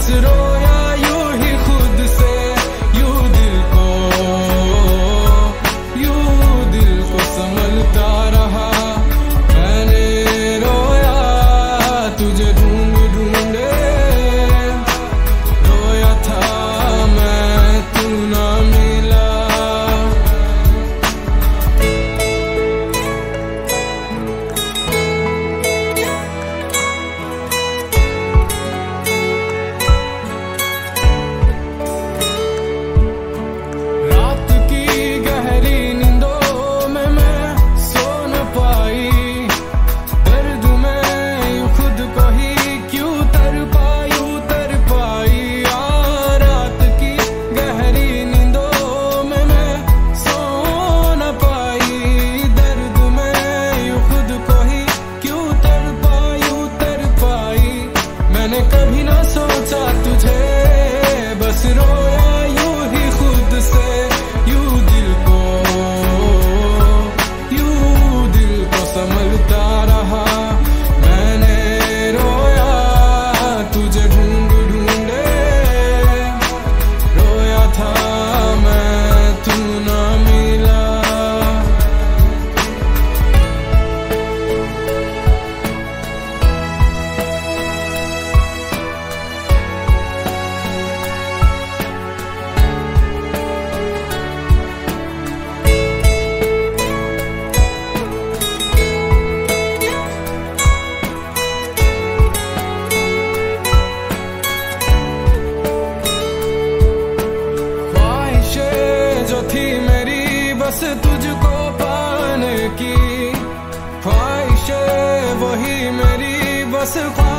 बस रोया यूं ही खुद से, यूं दिल को संभलता रहा। मैंने रोया तुझे ढूंढ ढूंढे, रोया था मैं तू ना मिला। रात की गहरी नींदों में मैं सो न पाई, दर्द में यूं खुद को ही क्यों तर पाई। रात की गहरी नींदों में मैं सो न पाई, दर्द में यूं खुद को ही क्यों तर पाई। मैंने कभी ना सोचा तुझे, बस रोया यूं ही खुद से, यूं दिल को संभलता रहा। मैंने रोया तुझे ढूंढ ढूंढे, रोया था मैं तू ना मिला। ख्वाहिशें जो थी मेरी बस तुझको पाने की, ख्वाहिशें वही मेरी बस